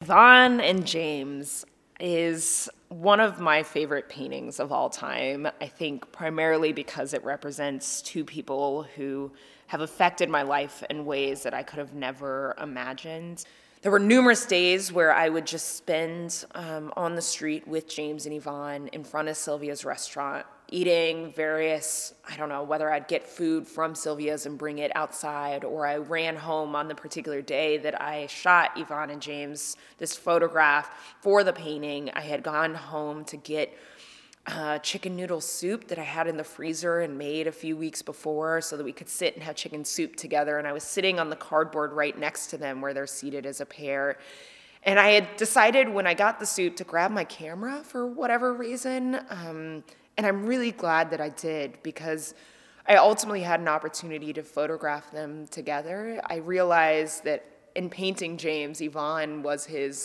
Yvonne and James is one of my favorite paintings of all time. I think primarily because it represents two people who have affected my life in ways that I could have never imagined. There were numerous days where I would just spend on the street with James and Yvonne in front of Sylvia's restaurant, eating various, I don't know, whether I'd get food from Sylvia's and bring it outside, or I ran home on the particular day that I shot Yvonne and James this photograph for the painting. I had gone home to get chicken noodle soup that I had in the freezer and made a few weeks before so that we could sit and have chicken soup together. And I was sitting on the cardboard right next to them where they're seated as a pair. And I had decided when I got the soup to grab my camera for whatever reason. And I'm really glad that I did, because I ultimately had an opportunity to photograph them together. I realized that in painting James, Yvonne was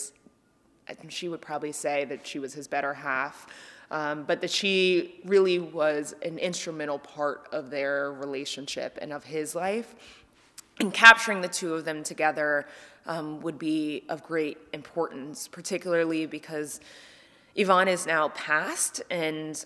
she would probably say that she was his better half. But that she really was an instrumental part of their relationship and of his life. And capturing the two of them together would be of great importance, particularly because Yvonne is now passed, and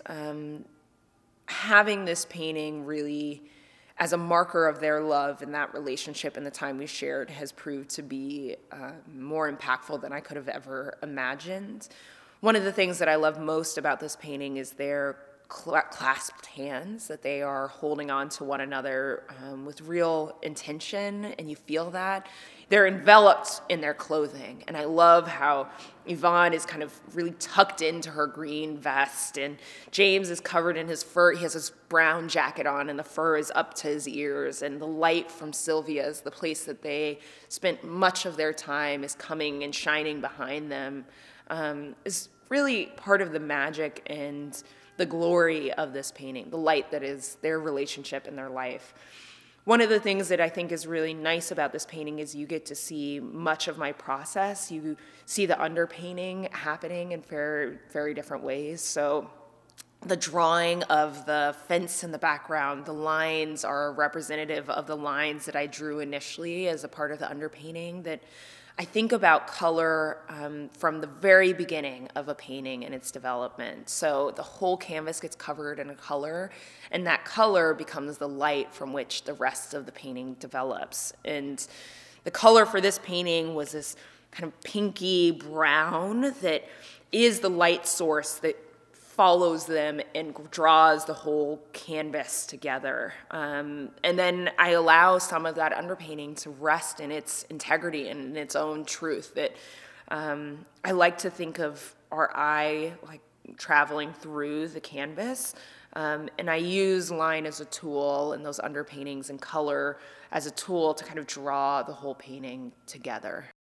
having this painting really as a marker of their love and that relationship and the time we shared has proved to be more impactful than I could have ever imagined. One of the things that I love most about this painting is their clasped hands, that they are holding on to one another with real intention, and you feel that. They're enveloped in their clothing, and I love how Yvonne is kind of really tucked into her green vest, and James is covered in his fur. He has his brown jacket on, and the fur is up to his ears, and the light from Sylvia's, the place that they spent much of their time, is coming and shining behind them. Is really part of the magic and the glory of this painting, the light that is their relationship in their life. One of the things that I think is really nice about this painting is you get to see much of my process. You see the underpainting happening in very, very different ways. So the drawing of the fence in the background, the lines are representative of the lines that I drew initially as a part of the underpainting. That I think about color from the very beginning of a painting and its development. So the whole canvas gets covered in a color, and that color becomes the light from which the rest of the painting develops. And the color for this painting was this kind of pinky brown that is the light source that follows them and draws the whole canvas together. And then I allow some of that underpainting to rest in its integrity and in its own truth. That I like to think of our eye like traveling through the canvas. And I use line as a tool and those underpaintings and color as a tool to kind of draw the whole painting together.